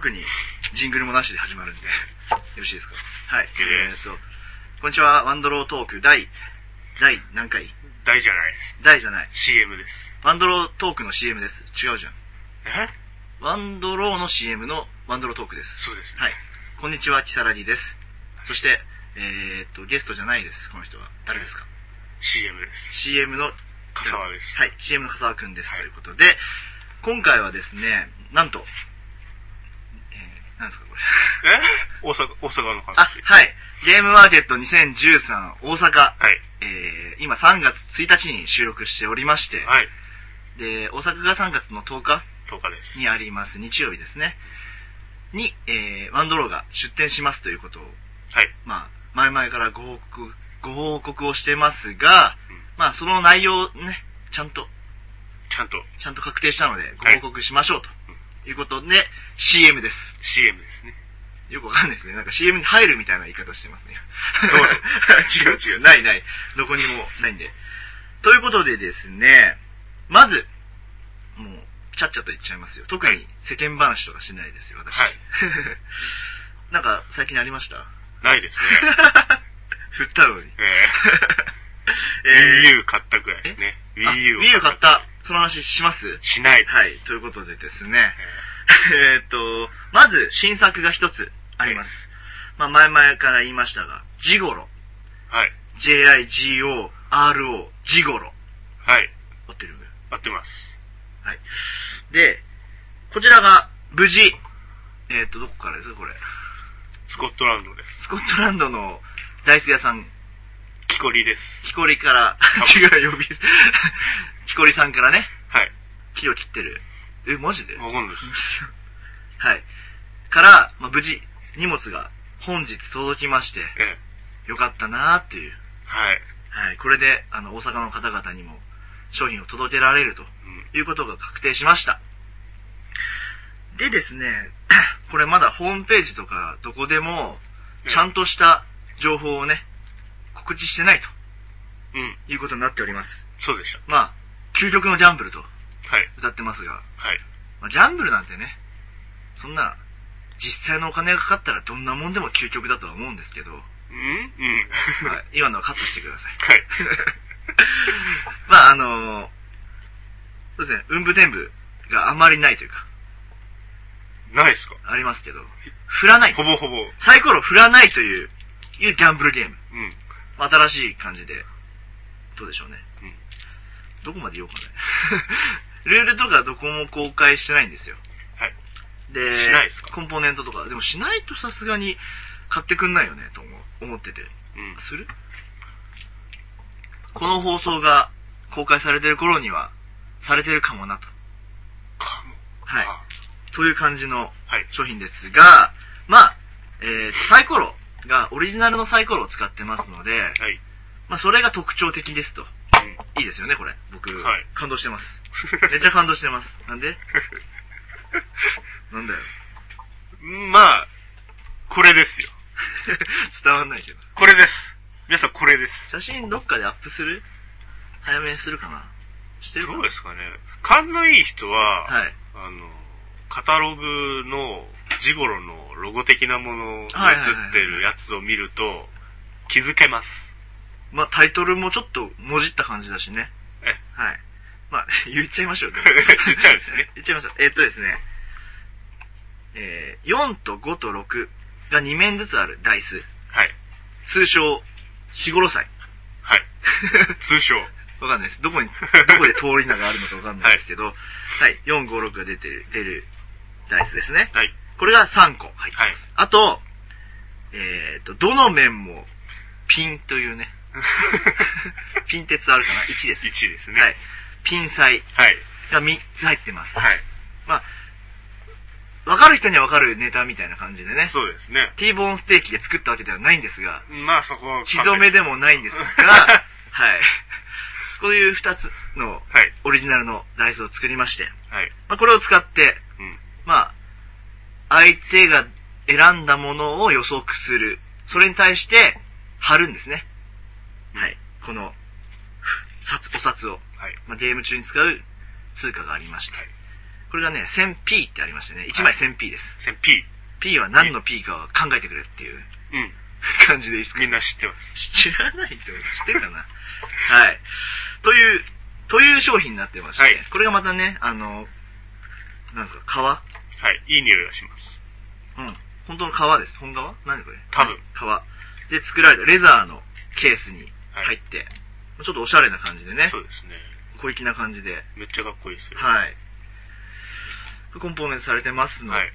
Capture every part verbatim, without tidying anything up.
特にジングルもなしで始まるんでよろしいですか。はい、えー、っとこんにちは。ワンドロートーク第第何回？ 第じゃないです。 第じゃないシーエム です。 ワンドロートークの シーエム です。違うじゃん。 え？ ワンドローの シーエム のワンドロートークです。 そうです、ね、 はい。こんにちは、キサラギです。そしてえー、っとゲストじゃないです。この人は誰ですか？ シーエム です。 シーエム の笠沢です。 はい、シーエム の笠沢くんです、はい、ということで今回はですね、なんと、えー、なんですかこれえ大阪、大阪の話。 あ、はい。ゲームマーケットにせんじゅうさん大阪。はい。えー、今さんがつついたちに収録しておりまして。はい。で、大阪がさんがつのとおかとおかです。 にあります日曜日ですね。に、えー、ワンドローが出展しますということを。はい。まあ、前々からご報告、ご報告をしてますが、うん、まあ、その内容ね、ちゃんと。 ちゃんと。 ちゃんと確定したので、ご報告しましょうと。はい、いうことで、シーエム です。 シーエム ですね。 よくわかんないですね。なんか シーエム に入るみたいな言い方してますね。どうぞ。違う違う。ないない。どこにもないんで。ということでですね、まず、もう、ちゃっちゃと言っちゃいますよ。特に世間話とかしないですよ、私。はい。なんか、最近ありました？ ないですね。 振ったのに。 えー、えー、Wii U 買ったくらいですね。 Wii U を買った。Wii U 買った。その話します？ しないです。 はい。ということでですね。えー、っと、まず新作が一つあります。はい、まあ前々から言いましたが、ジゴロ。はい。ジェイアイジーオーアールオー、ジゴロ。 はい。 合ってる？ 合ってます。 はい。で、こちらが無事、えー、っと、どこからですかこれ。 スコットランドです。 スコットランドのダイス屋さん。 キコリです。 キコリから、違う呼び、キコリさんからね。はい。木を切ってる。え、マジで？ わかんないです。 はい。から、まあ、無事、荷物が本日届きまして、ええ、よかったなーっていう。はい。はい。これで、あの、大阪の方々にも商品を届けられるということが確定しました。うん、でですね、これまだホームページとかどこでも、ちゃんとした情報をね、告知してないと。うん。いうことになっております。 そうでした。 まあ、究極のギャンブルと。はい。歌ってますが。はい。まあ、ギャンブルなんてね、そんな、実際のお金がかかったらどんなもんでも究極だとは思うんですけど。うんうん。はい。今のはカットしてください。はい。まあ、あのー、そうですね、運武天武があまりないというか。 ないですか？ ありますけど。振らない。 ほぼほぼ。 サイコロ振らないという、いうギャンブルゲーム。うん。新しい感じで、どうでしょうね。うん。どこまで言おうかね。ルールとかどこも公開してないんですよ。はい。で、しないですか？コンポーネントとか。でもしないとさすがに買ってくんないよね、と思ってて。うん。する？この放送が公開されてる頃には、されてるかもなと。 かも。 はい。という感じの商品ですが、はい、まあ、えー、サイコロがオリジナルのサイコロを使ってますので、はい、まあそれが特徴的ですと。うん、いいですよね、これ。僕、はい、感動してます。めっちゃ感動してます。なんで？なんだよ。 まあ、これですよ。 伝わんないけど。 これです。皆さんこれです。 写真どっかでアップする？早めにするかな？してるかな？ どうですかね。勘のいい人は、はい、あの、カタログのジゴロのロゴ的なものが写ってるやつを見ると気づけます。 まあタイトルもちょっともじった感じだしね。え、はい。まあ言っちゃいましょう。 言っちゃうんですね。 言っちゃいましょう。えー、っとですね、えー、よんとごとろくがに面ずつあるダイス。はい。通称しごろ祭。 はい。通称。 わかんないです。どこにどこで通り名があるのかわかんないですけど、はい、はい、よん、ご、ろくが出てる出る。ダイスですね。はい。これがさんこ入ってます。はい、あと、えっ、ー、と、どの面もピンというね。ピン鉄あるかな？いちです。 いちですね。 はい。ピン彩がみっつ入ってます。はい。まあ、わかる人にはわかるネタみたいな感じでね。 そうですね。 T ボーンステーキで作ったわけではないんですが。 まあそこは。 血染めでもないんですが、はい。こういうふたつのオリジナルのダイスを作りまして。はい。まあこれを使って、うん、まあ、相手が選んだものを予測する。それに対して貼るんですね。うん、はい。この、札、お札を。はい。まあ、ゲーム中に使う通貨がありまして。はい、 これがね、せんピー ってありましてね、いちまい せんピー です。 せんピー。 P は何の P かを考えてくれっていう、うん、感じでいいですか？ みんな知ってます。 知らない人知ってるかなはい。という、という商品になってまして、はい、これがまたね、あの、なんですか、革？ はい、いい匂いがします。 うん。本当の革です。本革？何これ？ 多分。 革。で作られたレザーのケースに入って、はい、ちょっとおしゃれな感じでね。 そうですね。 小粋な感じで。 めっちゃかっこいいですよ。 はい。コンポーネントされてますので、はい、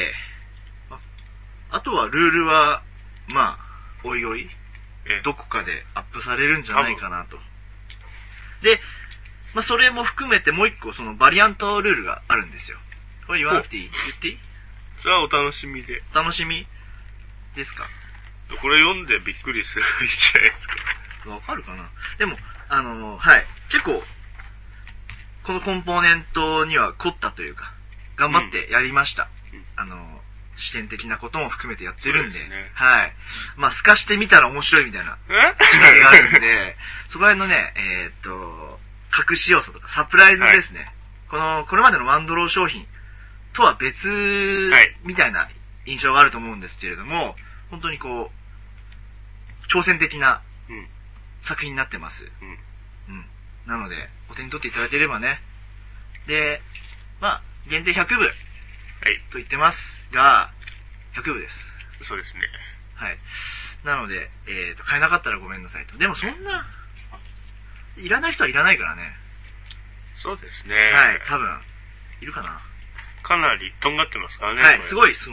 あ, あとはルールは、まあ、おいおい、どこかでアップされるんじゃないかなと。で、まあ、それも含めてもう一個、そのバリアントルールがあるんですよ。これ言わなくていい？言っていい？ それはお楽しみで。 お楽しみですか？ これ読んでびっくりするじゃないですか。 わかるかな？でも、あのー、はい。結構、このコンポーネントには凝ったというか、頑張ってやりました。うん、あのー、試験的なことも含めてやってるんで、でね、はい。まあ、透かしてみたら面白いみたいな時間があるんで、そこら辺のね、えー、っと、隠し要素とかサプライズですね。はい、この、これまでのワンドロー商品とは別みたいな印象があると思うんですけれども、本当にこう、挑戦的な作品になってます。うん。うん。なので、お手に取っていただければね。で、まあ、限定ひゃくぶと言ってますが、ひゃくぶです。 そうですね。 はい。なので、えっと、買えなかったらごめんなさいと。でもそんな、いらない人はいらないからね。 そうですね。 はい、多分、いるかな。 かなりとんがってますからね。 はい、すごい、その、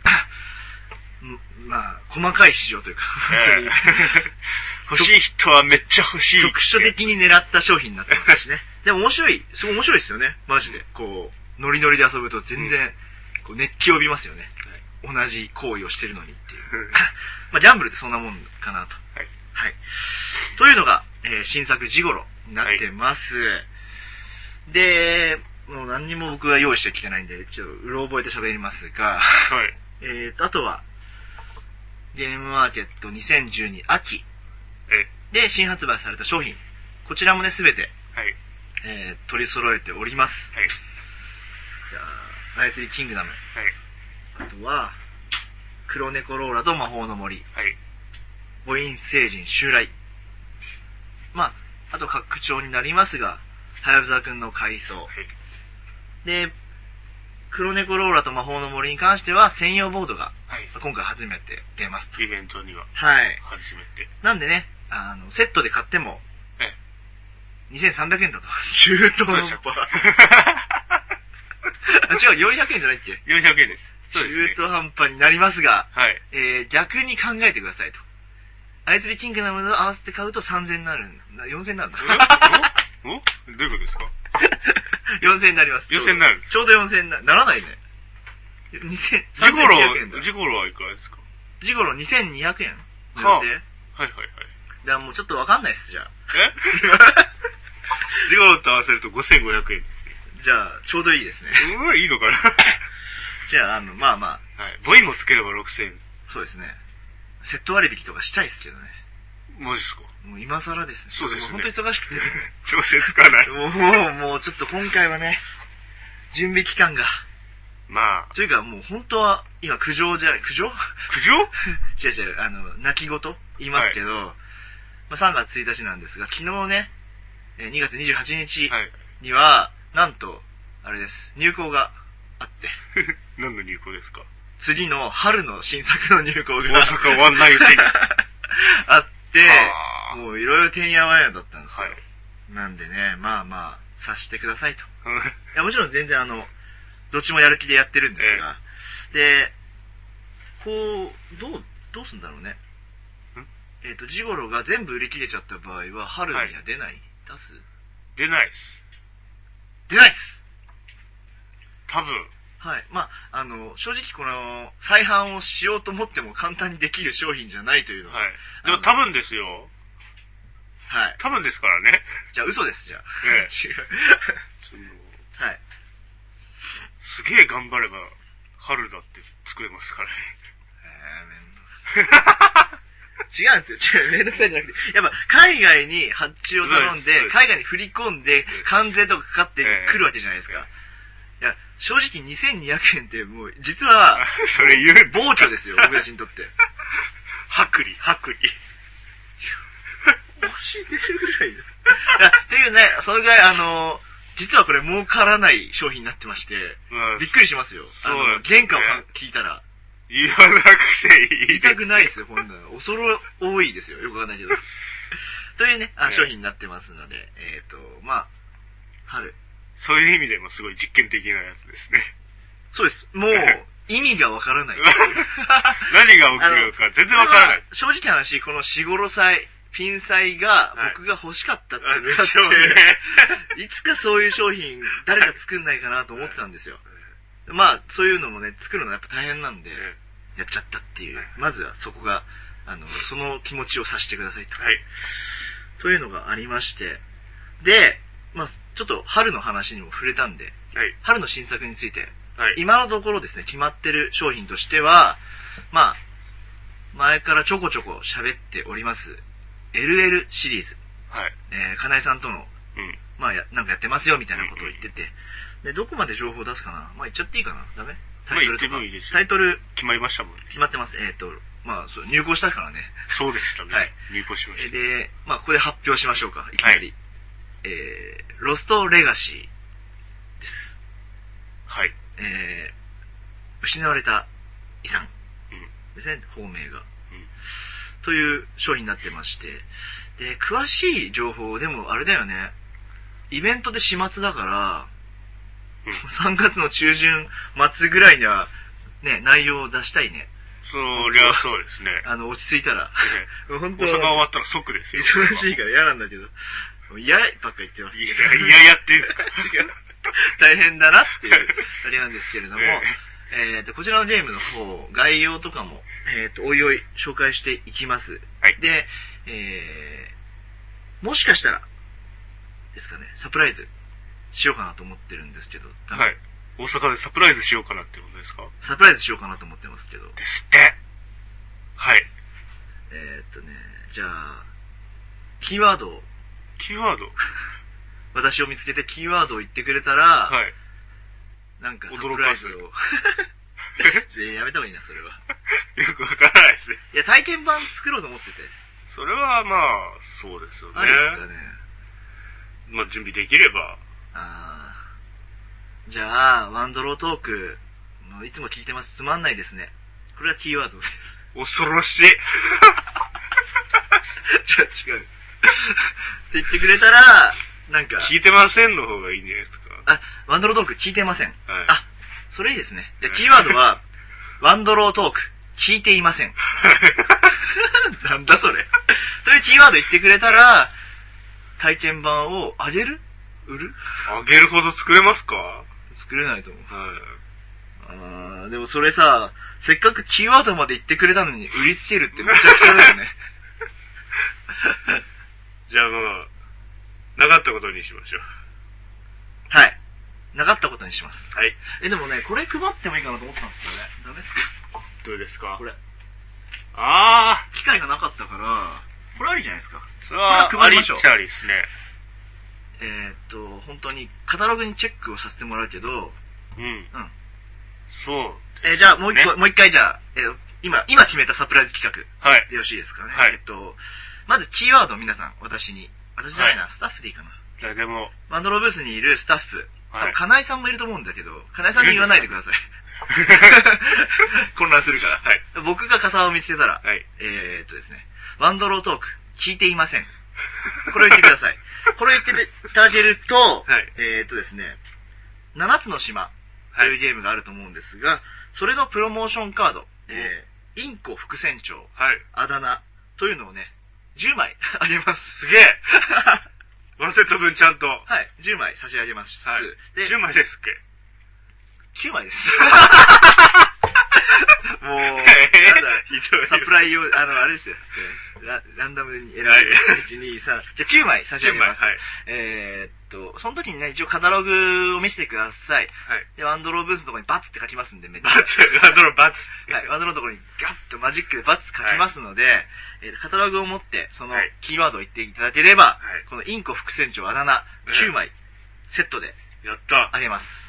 まあ、細かい市場というか、本当に。 欲しい人はめっちゃ欲しい。 局所的に狙った商品になってますしね。でも面白い、すごい面白いですよね。マジで。こう、ノリノリで遊ぶと全然、こう熱気を帯びますよね。はい、同じ行為をしてるのにっていう。まあ、ギャンブルってそんなもんかなと。はい。はい。というのが、えー、新作ジゴロになってます。はい、で、もう何にも僕が用意してきてないんで、ちょっとうろ覚えて喋りますが、はい。えーと、あとは、ゲームマーケットにせんじゅうに秋で新発売された商品。こちらもね、すべて、はい。えー、取り揃えております。はい。じゃあ、操りキングダム。はい。あとは、黒猫ローラと魔法の森。はい。母音星人襲来。まあ、あと拡張になりますが、はやぶさくんの回想。はい。で、黒猫ローラと魔法の森に関しては専用ボードが、はい、今回初めて出ますと。 イベントには。 はい。 初めて。 なんでね、あの、セットで買っても、えにせんさんびゃくえんだと。中途半端。違う、よんひゃくえんじゃないっけ？ よんひゃくえんです。そうですね。 中途半端になりますが、はい。えー、逆に考えてくださいと。操りキングダムと合わせて買うとさんぜんになるんだ。よんせんになるんだ。 おおどういうことですか？ よんせんになります。 よんせんになる。 ちょうどよんせんにな、ならないね。にせん、 さんぜんにひゃくえんだ。ジゴロはいくらですか？ ジゴロにせんにひゃくえん。はあ、はいはいはい。 だからもうちょっとわかんないっす、じゃあ。 えジゴロと合わせるとごせんごひゃくえんですね。 じゃあ、ちょうどいいですね。 うわ、いいのかなじゃあ、あの、まあまあ。 はい。母音もつければろくせんえん。 そうですね。セット割引とかしたいっすけどね。 マジっすか？ もう今更ですね。 そうですね。 本当に忙しくて。 調整つかない。 もう、もう、もうちょっと今回はね、準備期間が。 まあ。 というかもう本当は、今苦情じゃない、苦情苦情違う違う、あの、泣き言言いますけど、はい、まあ、さんがつついたちなんですが、昨日ね、にがつにじゅうはちにちには、はい、なんと、あれです、入稿があって。 何の入稿ですか？ 次の春の新作の入稿が。 大阪終わんないうちに。 あって、もういろいろてんやわんやだったんですよ。はい、なんでね、まあまあ、察してくださいと。いや、もちろん全然あの、どっちもやる気でやってるんですが、えー、で、こう、どう、どうすんだろうね。えっと、ジゴロが全部売り切れちゃった場合は、春には出ない、はい、出す出ないっす。 出ないっす多分。 はい。まあ、あの、正直この、再販をしようと思っても簡単にできる商品じゃないというのは。 はい。でも多分ですよ。 はい。 多分ですからね。 じゃあ嘘です、じゃあ。 ええ、違う。はい。すげえ頑張れば、春だって作れますからね。 えー、めんどくさい。違うんですよ。違う、めんどくさいじゃなくて。やっぱ、海外に発注を頼んで、海外に振り込んで、関税とかかかってくるわけじゃないですか。 いや、正直にせんにひゃくえんってもう、実は、 それ言う。 暴挙ですよ、僕たちにとって。 薄利、薄利。 教えてるぐらいだ。いや、っていうね、それぐらい、あの、実はこれ儲からない商品になってまして、まあ、びっくりしますよ。そうなんですね、原価を聞いたら。 言わなくていい。 言いたくないですよ、こんなの。恐ろ多いですよ。よくわかんないけど。というね、あ、商品になってますので、えっ、ー、と、まあ、春。 そういう意味でもすごい実験的なやつですね。 そうです。もう、意味がわからない。 何が起きるのか全然わからない。 正直な話、この四五ロ祭、ピン祭が僕が欲しかったっていうのがあって、はい、いつかそういう商品、誰か作んないかなと思ってたんですよ。まあ、そういうのもね、作るのやっぱ大変なんで、やっちゃったっていう。まずはそこが、あの、その気持ちを察してくださいと。はい。というのがありまして、で、まあ、ちょっと春の話にも触れたんで、はい、春の新作について、はい、今のところですね、決まってる商品としては、まあ、前からちょこちょこ喋っております、エルエル シリーズ。はい。えー、金井さんとの、うん、まあや、なんかやってますよみたいなことを言ってて、で、どこまで情報を出すかな、まあ言っちゃっていいかな、ダメタイトルとか。まあ、いいタイトル。 決まりましたもんね。 決まってます。えっ、ー、と、まあそう、入稿したからね。 そうでしたね。はい。入稿しました。 で、まあここで発表しましょうか、いきなり。はい、えー、ロストレガシーです。はい。えー、失われた遺産ですね、方名が、うん。という商品になってまして、で、詳しい情報、でもあれだよね、イベントで始末だから、うん、さんがつの中旬末ぐらいには、ね、内容を出したいね。 そりゃそうですね。 あの、落ち着いたら。 本当大阪終わったら即ですよ。 忙しいから嫌なんだけど。嫌ばっか言ってます。 いや、嫌やってるんですか。 違う。大変だなっていうだけなんですけれども、えっと、こちらのゲームの方、概要とかも、えっと、おいおい紹介していきます。はい。で、えー、もしかしたら、ですかね、サプライズしようかなと思ってるんですけど。 はい。大阪でサプライズしようかなってことですか？ サプライズしようかなと思ってますけど。 ですって。はい。 えー、っとね、じゃあ、キーワードを。 キーワード私を見つけてキーワードを言ってくれたら、はい。なんかサプライズを。全員やめた方がいいな、それは。 よくわからないですね。 いや、体験版作ろうと思ってて。 それはまあ、そうですよね。 あれですかね。 まあ、準備できれば。 ああ。じゃあ、ワンドロートークのいつも聞いてます。つまんないですね。これはキーワードです。 恐ろしい。 じゃあ違う。って言ってくれたら、なんか。 聞いてませんの方がいいんじゃないですか。 あ、ワンドロートーク聞いてません。はい。あ、それいいですね。で、キーワードは、ワンドロートーク聞いていません。なんだそれ。というキーワード言ってくれたら、体験版をあげる？売る？ あげるほど作れますか？ 作れないと思う。はい。あー、でもそれさ、せっかくキーワードまで言ってくれたのに売りつけるってめちゃくちゃだよね。 じゃあまあ、なかったことにしましょう。 はい。なかったことにします。 はい。 え、でもね、これ配ってもいいかなと思ったんですけどね。ダメっすか？ どれですか？ これ。 あー。機会がなかったから、これありじゃないですか。 それは、配りましょう。ありっちゃありですね。 えー、っと、本当に、カタログにチェックをさせてもらうけど、うん。 うん。そう。 えー、じゃあ、もう一個、ね、もう一回じゃあ、えー、今、今決めたサプライズ企画。 はい。 でよろしいですかね。 はい。 えっと、まずキーワードを皆さん、私に。私じゃないな、はい、スタッフでいいかな。 じゃあでも。 ワンドローブースにいるスタッフ。はい。多分、金井さんもいると思うんだけど、金井さんに言わないでください。混乱するから。はい。僕が傘を見つけたら、はい。えー、っとですね、ワンドロートーク、聞いていません。これを言ってください。これを言っていただけると、はい、えー、っとですね、ななつの島というゲームがあると思うんですが、それのプロモーションカード、えー、インコ副船長、はい、あだ名というのをね、じゅうまいあげます。 すげえワンセット分ちゃんと。 はい、じゅうまい差し上げます。はい、 でじゅうまいですっけ？ きゅうまいです。もう、なんだ、サプライを、あの、あれですよ。ラ, ランダムに選べる。はい、いち、に、さん。じゃあきゅうまい差し上げます。はい、えー、っと、その時にね、一応カタログを見せてください。はい、で、ワンドローブースのところにバツって書きますんで、めっちゃ。 バツワンドローバツはい、ワンドローのところにガッとマジックでバツ書きますので、はい、えー、カタログを持って、そのキーワードを言っていただければ、はい、このインコ副船長あだ名きゅうまいセットで、 やったあげます。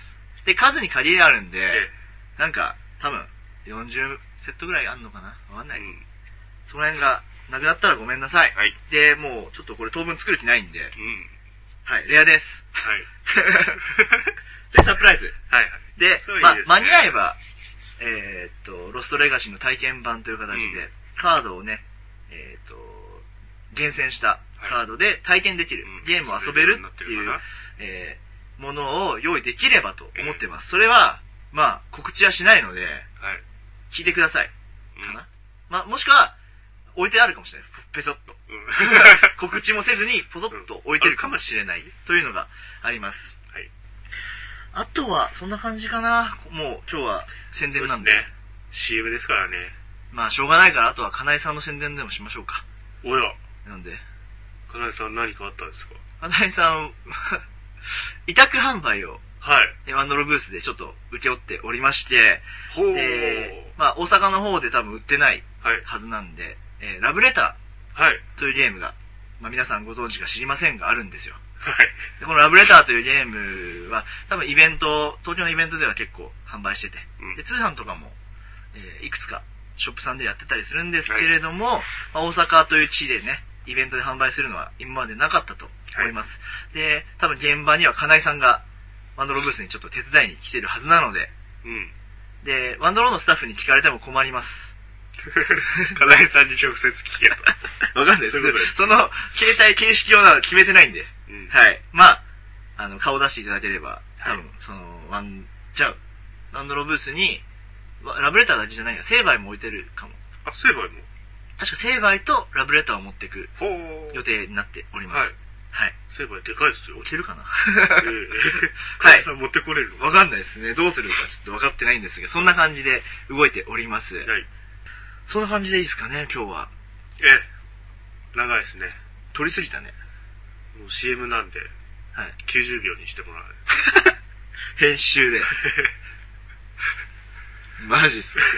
で、数に限りあるんで、えー、なんか、多分、よんじゅうセットぐらいあんのかなわかんない。うん、その辺が、なくなったらごめんなさい。はい。で、もう、ちょっとこれ当分作る気ないんで、うん。はい、レアです。はい。で、サプライズ。はいはい。で、いいですね、ま、間に合えば、えー、っと、ロストレガシーの体験版という形で、うん、カードをね、えー、っと、厳選したカードで体験できる、はい、ゲームを遊べるっていう、えー、ものを用意できればと思ってます。えー、それは、まあ、告知はしないので、はい、聞いてください。かな、うん、まあ、もしくは、置いてあるかもしれない。ペソッと。うん、告知もせずに、ポソッと置いてるかもしれない。というのがあります。はい。あとは、そんな感じかな。もう、今日は宣伝なんで。そうですね。 シーエム ですからね。 まあ、しょうがないから、あとは、金井さんの宣伝でもしましょうか。 おや。 なんで金井さん何かあったんですか？ 金井さん、委託販売を、 はい。 ワンドロブースでちょっと受け負っておりまして、ほで、まあ、大阪の方で多分売ってないはずなんで、はい、えー、ラブレターというゲームが、まあ、皆さんご存知か知りませんがあるんですよ。はい。でこのラブレターというゲームは、多分イベント、東京のイベントでは結構販売してて、うん、で通販とかも、えー、いくつかショップさんでやってたりするんですけれども、はい、まあ、大阪という地でね、イベントで販売するのは今までなかったと思います。はい、で、多分現場には金井さんがワンドロブースにちょっと手伝いに来てるはずなので、うん、で、ワンドロのスタッフに聞かれても困ります。 金井さんに直接聞けと。 わかんないです。その、携帯形式を決めてないんで、うん、はい。まあ、あの、顔出していただければ、多分、はい、その、ワン、じゃあ、ワンドロブースに、ラブレターだけじゃないよ。セーバイも置いてるかも。 あ、セーバイも確かセーバイとラブレターを持っていく予定になっております。はい。はい。 セーバイでかいですよ。 置けるかなえー、はい。 さん持ってこれるわかんないですね。どうするかちょっとわかってないんですが、そんな感じで動いております。はい。そんな感じでいいですかね、今日は。 ええ。長いですね。 撮りすぎたね。 もう シーエム なんで、はい。きゅうじゅうびょうにしてもらう。 編集で。マジっすか。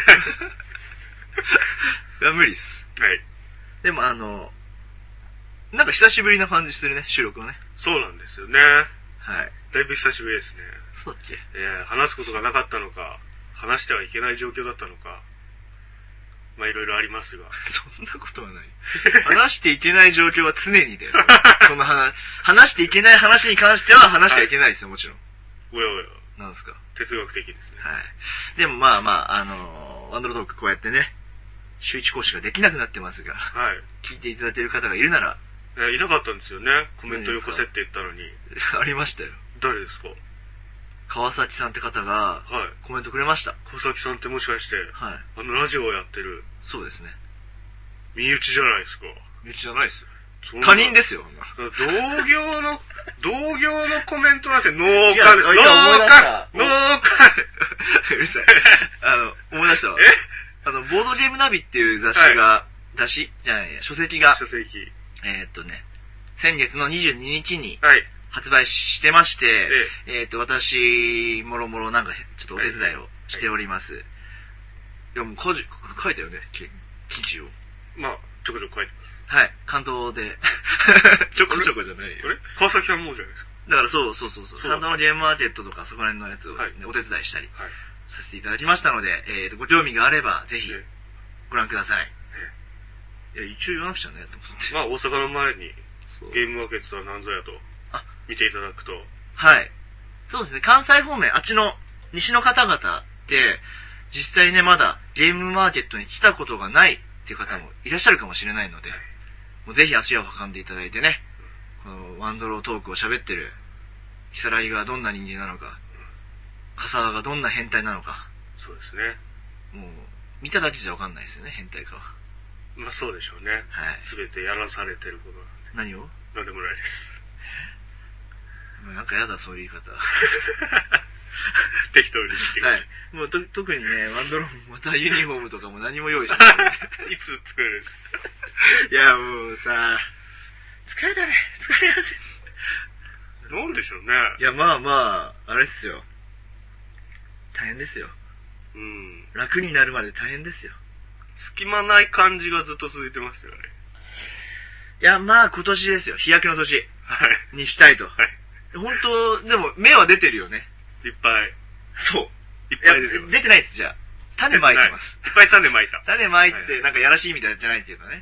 いや、無理っす。はい。でもあの、なんか久しぶりな感じするね、収録のね。 そうなんですよね。はい。だいぶ久しぶりですね。 そうだっけ？ えー、話すことがなかったのか、話してはいけない状況だったのか、まあいろいろありますが。 そんなことはない。話していけない状況は常にだよ。その話、話していけない話に関しては話してはいけないですよ、もちろん。 おやおや。 なんですか？ 哲学的ですね。 はい。でもまあまあ、あのー、ワンドロトークこうやってね、週一講師ができなくなってますが、はい。聞いていただける方がいるなら、 え、いなかったんですよね。コメントよこせって言ったのに。 ありましたよ。 誰ですか？ 川崎さんって方が、はい。コメントくれました。 川崎さんってもしかして、はい。あのラジオをやってる。 そうですね。 身内じゃないですか。 身内じゃないですよ。他人ですよ。 同業の、同業のコメントなんて農家です。農家農家うるさい。あの、思い出したわ。えあの、ボードゲームナビっていう雑誌が、はい、雑誌じゃないや、書籍が、 書籍。 えー、っとね、先月のにじゅうににちに発売してまして、はい、えー、っと、私、もろもろなんか、ちょっとお手伝いをしております。はいはい、いや、もう書いたよね、記事を。 まあ、ちょこちょこ書いてます。 はい、関東で。ちょこちょこじゃないよ。 あれ川崎さんもじゃないですか。 だからそうそうそうそう。関東のゲームマーケットとかそこら辺のやつを、ね、はい、お手伝いしたりさせていただきましたので、えーと、ご興味があればぜひご覧ください。いや、一応言わなくちゃね、と思って。 まあ、大阪の前にゲームマーケットとは何ぞやと見ていただくと。 はい。そうですね、関西方面、あっちの西の方々って、実際ね、まだゲームマーケットに来たことがないっていう方もいらっしゃるかもしれないので、はい、もうぜひ足を運んでいただいてね、このワンドロートークを喋ってるヒサラギがどんな人間なのか、笠川がどんな変態なのか。 そうですね。 もう、見ただけじゃわかんないですよね、変態かは。 まあそうでしょうね。はい。すべてやらされてることなんで。何を？ なんでもないです。 えなんかやだ、そういう言い方。 適当に言ってください。はい。 もうと特にね、ワンドローまたユニフォームとかも何も用意してない。 いつ作れるんですいや、もうさ、疲れたね。疲れやすい。なんでしょうね。 いや、まあまあ、あれっすよ。大変ですよ。うん。楽になるまで大変ですよ。 隙間ない感じがずっと続いてますよね。 いや、まあ今年ですよ。日焼けの年。はい。にしたいと。はい。本当、でも目は出てるよね。 いっぱい。 そう。 いっぱい出てます。 出てないです、じゃあ。種まいてます。 いっぱい種まいた。 種まいて、なんかやらしいみたいじゃないけどね。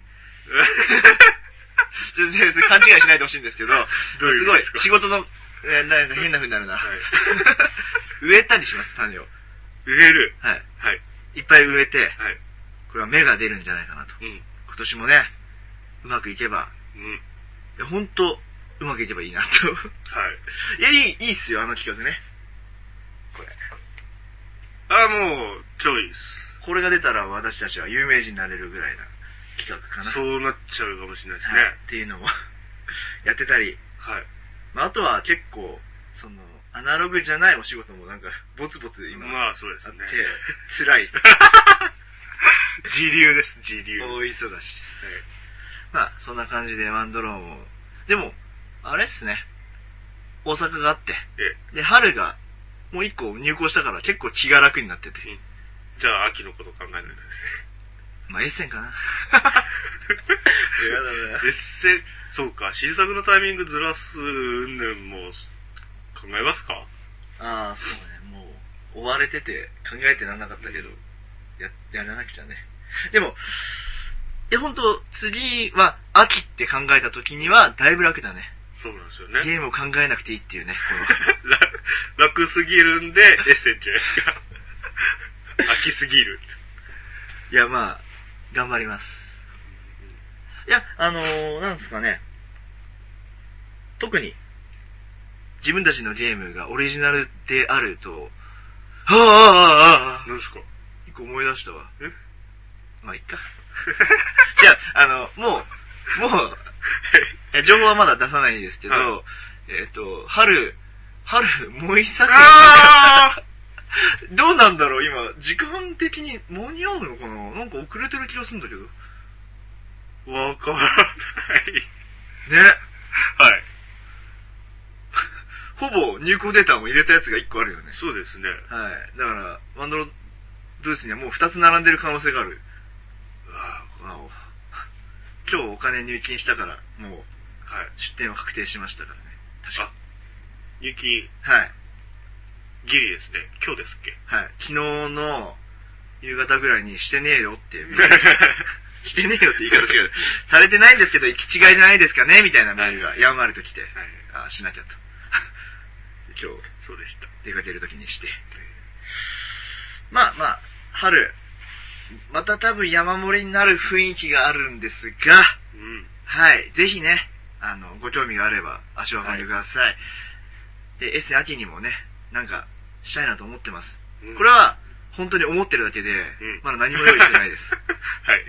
ちょっと勘違いしないでほしいんですけど、どういうすごい、仕事の、えー、なんか変な風になるな。はい、植えたりします、種を。 植える。 はい。 はい。 いっぱい植えて、はい、これは芽が出るんじゃないかなと。うん、今年もね、うまくいけば、うん、いや、ほんと、うまくいけばいいなと。はい。いや、いい、いいっすよ、あの企画ね。これ。 あ、もう、超いいっす。 これが出たら私たちは有名人になれるぐらいな企画かな。 そうなっちゃうかもしれないですね。 はい、っていうのもやってたり。はい。まあ、あとは結構、その、アナログじゃないお仕事もなんか、ボツボツ今、 まあそうですね。 あって、辛いっす。 時流です、時流。 大忙しいです。はい、まあ、そんな感じでワンドローンを。でも、あれっすね。大阪があって。で、春が、もう一個入校したから結構気が楽になってて。うん、 じゃあ、秋のこと考えないとですね。 まあ、エッセンかな。やだな。 エッセン、そうか、新作のタイミングずらすうんぬんも考えますか？ ああ、そうね。もう、追われてて考えてならなかったけど、や、やらなくちゃね。でも、いや、ほんと、次は秋って考えた時にはだいぶ楽だね。 そうなんですよね。 ゲームを考えなくていいっていうね。 楽すぎるんで、エッセンじゃないですか。飽きすぎる。 いや、まあ、頑張ります。いや、あのー、なんですかね。特に、自分たちのゲームがオリジナルであると、はぁああああ何ですか？ 一個思い出したわ。え？まあ、いっか。じゃあ、あの、もう、もう、情報はまだ出さないですけど、はい、えっ、ー、と、春、春、もう一作どうなんだろう今、時間的に間に合うのかな？なんか遅れてる気がするんだけど。 わからない。 ね。 はい。 ほぼ入稿データも入れたやつがいっこあるよね。 そうですね。 はい。だから、ワンドロブースにはもうふたつ並んでる可能性がある。わお。今日お金入金したから、もう、はい、出店は確定しましたからね。確か。 入金。 はい。 ギリですね。今日ですっけ？ はい。昨日の夕方ぐらいにしてねえよっていう。してねえよって言い方違う。されてないんですけど、行き違いじゃないですかねみたいなメールがやんわりと来て、はい、あしなきゃと。今日、 そうでした。 出かけるときにして。まあまあ、春、また多分山盛りになる雰囲気があるんですが、うん、はい。ぜひね、あの、ご興味があれば足を運んでください。はい、で、エッセン秋にもね、なんか、したいなと思ってます。うん、これは、本当に思ってるだけで、うん、まだ何も用意してないです。はい。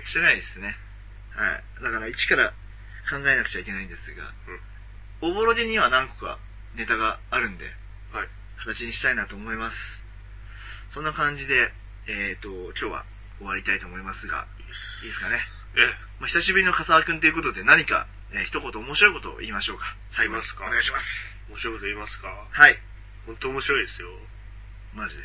してないですね。はい。だから、一から考えなくちゃいけないんですが、うん、おぼろげには何個かネタがあるんで、はい。形にしたいなと思います。そんな感じで、えっと、今日は終わりたいと思いますが、いいですかね。えまあ、久しぶりの笠原くんということで何か、えー、一言面白いことを言いましょうか。最後にお願いします。 面白いこと言いますか？ はい。 本当面白いですよ。 マジで。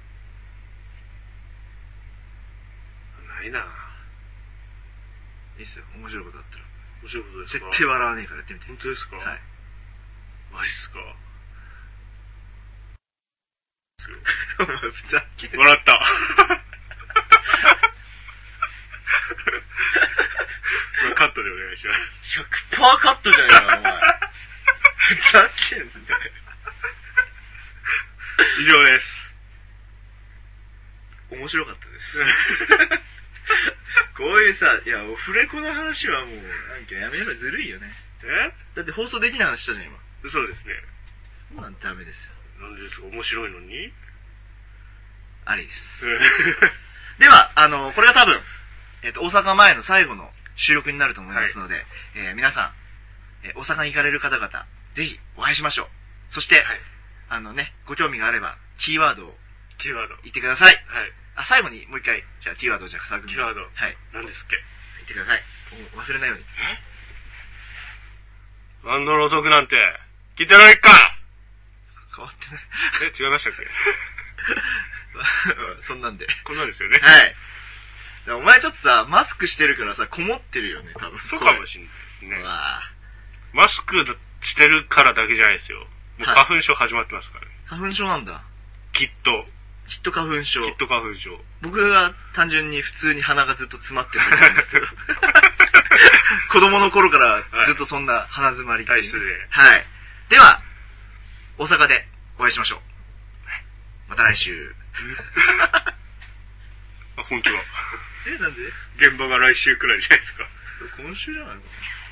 ないな。 いいっすよ。面白いことだったら。 面白いことですか？ 絶対笑わねえからやってみて。 本当ですか？はい。マジっすか？ ふざけんな。 笑った。カットでお願いします。 ひゃくパーセント カットじゃねえか、お前。ふざけんなよ。 以上です。 面白かったです。こういうさ、いや、オフレコの話はもう、なんかやめればずるいよね。 え？ だって放送できない話したじゃん、今。 そうですね。 そうなんてダメですよ。 なんでですか？面白いのに？ ありです。では、あの、これが多分、えっと、大阪前の最後の収録になると思いますので、はい、えー、皆さん、えー、大阪に行かれる方々、ぜひお会いしましょう。そして、はい、あのね、ご興味があれば、キーワードを、 キーワード。 言ってください。 はい。 あ、最後にもう一回、じゃあキーワードをじゃあ、笠くん。 キーワード。 はい。 何ですっけ？ 言ってください。忘れないように。 え？ワンドロお得なんて、聞いてないか！ 変わってない。 え、違いましたっけ？ そんなんで。 こんなんですよね。 はい。お前ちょっとさ、マスクしてるからさ、こもってるよね、多分。 そうかもしんないですね。 わマスクしてるからだけじゃないですよ。もう花粉症始まってますからね。 花粉症なんだ。 きっと。 ヒット花粉症。 ヒット花粉症。 僕は単純に普通に鼻がずっと詰まってるだけなんですけど。子供の頃からずっとそんな鼻詰まり、ね。 体質で。 はい。では、大阪でお会いしましょう。また来週。 あ、本当だ。 え、なんで？ 現場が来週くらいじゃないですか。 今週じゃないのかな。